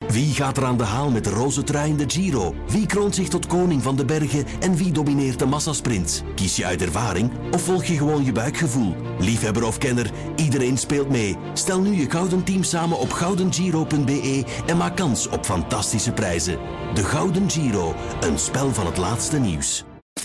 Wie gaat er aan de haal met de roze trui in de Giro? Wie kroont zich tot koning van de bergen en wie domineert de massasprint? Kies je uit ervaring of volg je gewoon je buikgevoel? Liefhebber of kenner, iedereen speelt mee. Stel nu je Gouden Team samen op goudengiro.be en maak kans op fantastische prijzen. De Gouden Giro, een spel van het laatste nieuws.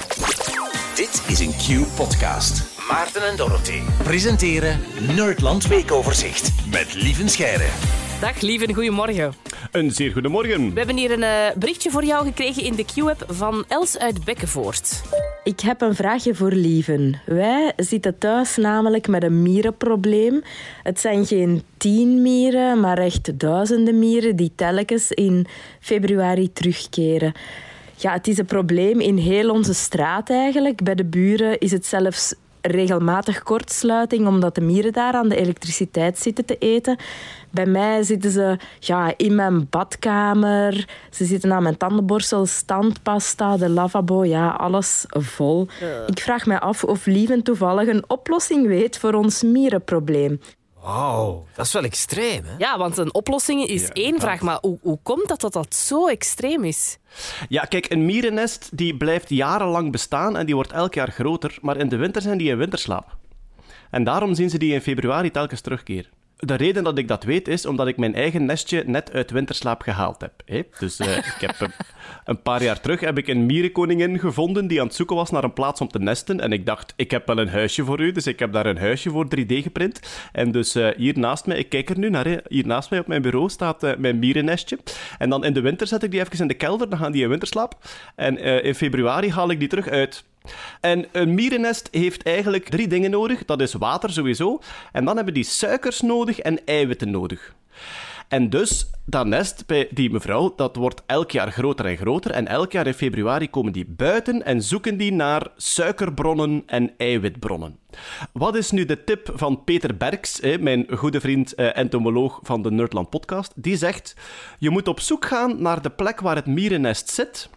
Dit is een Q-podcast. Maarten en Dorothee presenteren Nerdland Weekoverzicht met Lieven Scheire. Dag Lieven, goedemorgen. Een zeer goedemorgen. We hebben hier een berichtje voor jou gekregen in de Q-app van Els uit Bekkenvoort. Ik heb een vraagje voor Lieven. Wij zitten thuis namelijk met een mierenprobleem. Het zijn geen 10 mieren, maar echt duizenden mieren die telkens in februari terugkeren. Ja, het is een probleem in heel onze straat eigenlijk. Bij de buren is het zelfs regelmatig kortsluiting omdat de mieren daar aan de elektriciteit zitten te eten. Bij mij zitten ze in mijn badkamer. Ze zitten aan mijn tandenborstel, standpasta, de lavabo, alles vol. Ik vraag me af of Lieven toevallig een oplossing weet voor ons mierenprobleem. Wauw, dat is wel extreem, hè? Ja, want een oplossing is één vraag, maar hoe komt dat zo extreem is? Ja, kijk, een mierennest die blijft jarenlang bestaan en die wordt elk jaar groter, maar in de winter zijn die in winterslaap. En daarom zien ze die in februari telkens terugkeren. De reden dat ik dat weet is omdat ik mijn eigen nestje net uit winterslaap gehaald heb. Dus ik heb een paar jaar terug heb ik een mierenkoningin gevonden die aan het zoeken was naar een plaats om te nesten. En ik dacht, ik heb wel een huisje voor u, dus ik heb daar een huisje voor 3D geprint. En dus hier naast mij, ik kijk er nu naar, hier naast mij op mijn bureau staat mijn mierennestje. En dan in de winter zet ik die even in de kelder, dan gaan die in winterslaap. En in februari haal ik die terug uit. En een mierennest heeft eigenlijk 3 dingen nodig. Dat is water sowieso. En dan hebben die suikers nodig en eiwitten nodig. En dus, dat nest bij die mevrouw, dat wordt elk jaar groter en groter. En elk jaar in februari komen die buiten en zoeken die naar suikerbronnen en eiwitbronnen. Wat is nu de tip van Peter Berks, mijn goede vriend entomoloog van de Nerdland podcast? Die zegt, je moet op zoek gaan naar de plek waar het mierennest zit.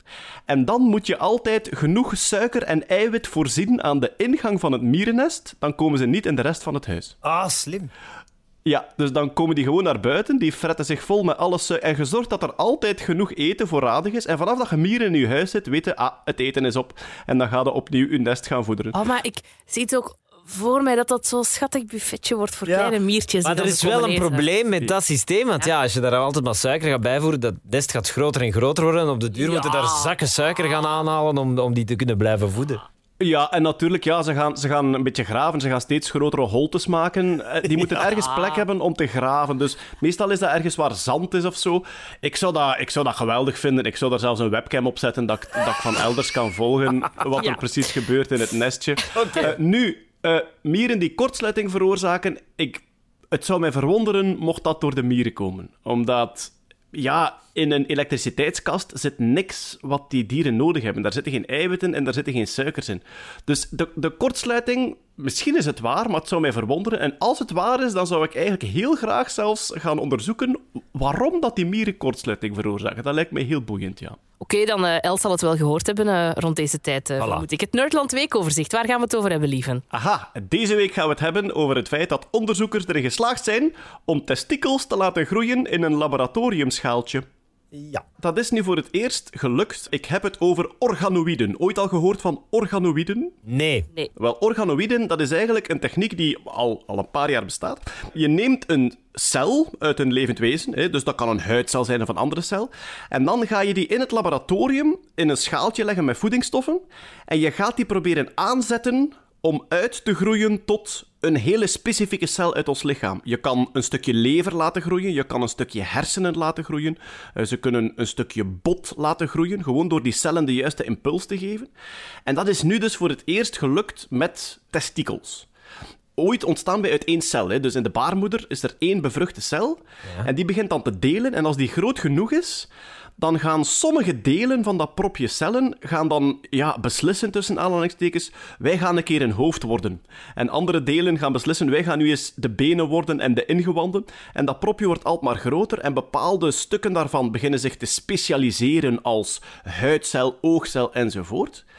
En dan moet je altijd genoeg suiker en eiwit voorzien aan de ingang van het mierennest. Dan komen ze niet in de rest van het huis. Ah, slim. Ja, dus dan komen die gewoon naar buiten, die fretten zich vol met alles en je zorgt dat er altijd genoeg eten voorradig is. En vanaf dat je mieren in je huis zit, weten, het eten is op. En dan ga je opnieuw je nest gaan voederen. Oh, maar ik zie het ook voor mij dat zo'n schattig buffetje wordt voor kleine miertjes. Maar er is wel een probleem met dat systeem. Want als je daar altijd maar suiker gaat bijvoeren, dat nest gaat groter en groter worden. En op de duur moeten daar zakken suiker gaan aanhalen om die te kunnen blijven voeden. Ja, en natuurlijk, ze gaan een beetje graven. Ze gaan steeds grotere holtes maken. Die moeten ergens plek hebben om te graven. Dus meestal is dat ergens waar zand is of zo. Ik zou dat geweldig vinden. Ik zou daar zelfs een webcam op zetten dat ik van elders kan volgen wat er precies gebeurt in het nestje. Mieren die kortsluiting veroorzaken, het zou mij verwonderen mocht dat door de mieren komen. Omdat, in een elektriciteitskast zit niks wat die dieren nodig hebben. Daar zitten geen eiwitten en daar zitten geen suikers in. Dus de kortsluiting, misschien is het waar, maar het zou mij verwonderen. En als het waar is, dan zou ik eigenlijk heel graag zelfs gaan onderzoeken waarom dat die mieren kortsluiting veroorzaken. Dat lijkt mij heel boeiend, ja. Oké, dan Els zal het wel gehoord hebben rond deze tijd. Vermoed ik. Het Nerdland Weekoverzicht, waar gaan we het over hebben, Lieven? Aha, deze week gaan we het hebben over het feit dat onderzoekers erin geslaagd zijn om testikels te laten groeien in een laboratoriumschaaltje. Ja. Dat is nu voor het eerst gelukt. Ik heb het over organoïden. Ooit al gehoord van organoïden? Nee. Wel, organoïden, dat is eigenlijk een techniek die al een paar jaar bestaat. Je neemt een cel uit een levend wezen, dus dat kan een huidcel zijn of een andere cel, en dan ga je die in het laboratorium in een schaaltje leggen met voedingsstoffen en je gaat die proberen aanzetten om uit te groeien tot een hele specifieke cel uit ons lichaam. Je kan een stukje lever laten groeien, je kan een stukje hersenen laten groeien, ze kunnen een stukje bot laten groeien, gewoon door die cellen de juiste impuls te geven. En dat is nu dus voor het eerst gelukt met testikels. Ooit ontstaan wij uit 1 cel. Dus in de baarmoeder is er 1 bevruchte cel. Ja. En die begint dan te delen. En als die groot genoeg is, dan gaan sommige delen van dat propje cellen gaan dan beslissen, tussen aanhalingstekens, wij gaan een keer een hoofd worden. En andere delen gaan beslissen, wij gaan nu eens de benen worden en de ingewanden. En dat propje wordt altijd maar groter en bepaalde stukken daarvan beginnen zich te specialiseren als huidcel, oogcel enzovoort.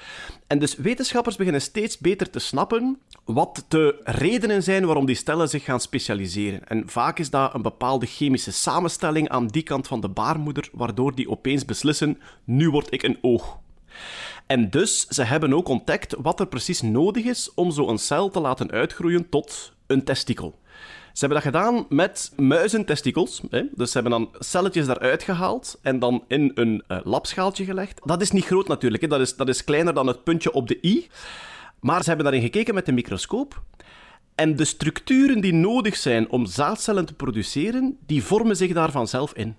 En dus wetenschappers beginnen steeds beter te snappen wat de redenen zijn waarom die cellen zich gaan specialiseren. En vaak is dat een bepaalde chemische samenstelling aan die kant van de baarmoeder, waardoor die opeens beslissen, nu word ik een oog. En dus, ze hebben ook ontdekt wat er precies nodig is om zo'n cel te laten uitgroeien tot een testikel. Ze hebben dat gedaan met muizentestikels. Dus ze hebben dan celletjes daaruit gehaald en dan in een labschaaltje gelegd. Dat is niet groot natuurlijk, dat is kleiner dan het puntje op de i. Maar ze hebben daarin gekeken met een microscoop. En de structuren die nodig zijn om zaadcellen te produceren, die vormen zich daar vanzelf in.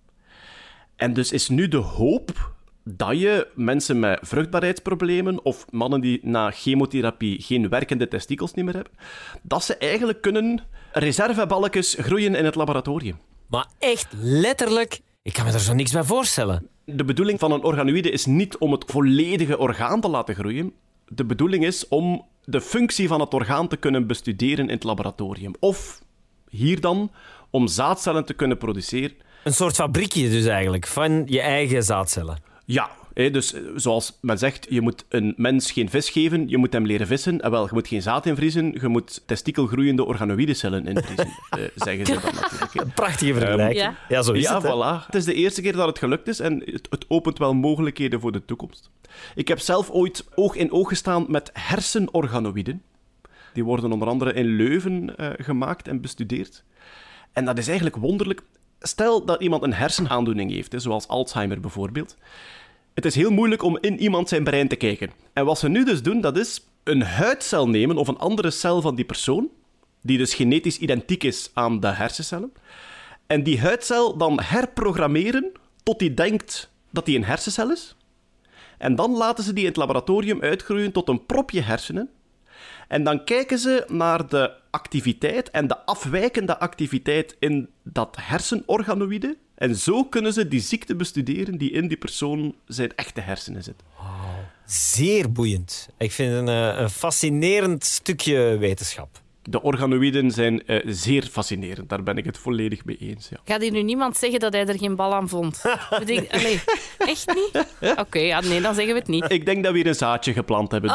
En dus is nu de hoop dat je mensen met vruchtbaarheidsproblemen of mannen die na chemotherapie geen werkende testikels niet meer hebben, dat ze eigenlijk kunnen reservebalkjes groeien in het laboratorium. Maar echt letterlijk, ik kan me daar zo niks bij voorstellen. De bedoeling van een organoïde is niet om het volledige orgaan te laten groeien. De bedoeling is om de functie van het orgaan te kunnen bestuderen in het laboratorium. Of, hier dan, om zaadcellen te kunnen produceren. Een soort fabriekje dus eigenlijk, van je eigen zaadcellen. Ja, dus zoals men zegt, je moet een mens geen vis geven, je moet hem leren vissen. En wel, je moet geen zaad invriezen, je moet testikelgroeiende organoïdecellen invriezen, zeggen ze dan natuurlijk. Een prachtige vergelijking. Ja, zo is het. Voilà. Het is de eerste keer dat het gelukt is en het opent wel mogelijkheden voor de toekomst. Ik heb zelf ooit oog in oog gestaan met hersenorganoïden. Die worden onder andere in Leuven gemaakt en bestudeerd. En dat is eigenlijk wonderlijk. Stel dat iemand een hersenaandoening heeft, zoals Alzheimer bijvoorbeeld. Het is heel moeilijk om in iemand zijn brein te kijken. En wat ze nu dus doen, dat is een huidcel nemen of een andere cel van die persoon, die dus genetisch identiek is aan de hersencellen, en die huidcel dan herprogrammeren tot die denkt dat die een hersencel is. En dan laten ze die in het laboratorium uitgroeien tot een propje hersenen. En dan kijken ze naar de activiteit en de afwijkende activiteit in dat hersenorganoïde. En zo kunnen ze die ziekte bestuderen die in die persoon zijn echte hersenen zit. Wow. Zeer boeiend. Ik vind het een fascinerend stukje wetenschap. De organoïden zijn zeer fascinerend. Daar ben ik het volledig mee eens. Ja. Gaat hier nu niemand zeggen dat hij er geen bal aan vond? Allee, echt niet? Oké, nee, dan zeggen we het niet. Ik denk dat we hier een zaadje geplant hebben.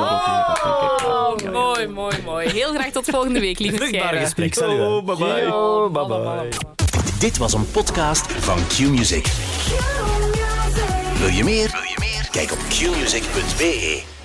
Mooi. Heel graag tot volgende week, lieve Vruchtbaar gesprek. Oh, bye bye. Dit was een podcast van Q-Music. Wil je meer? Kijk op qmusic.be.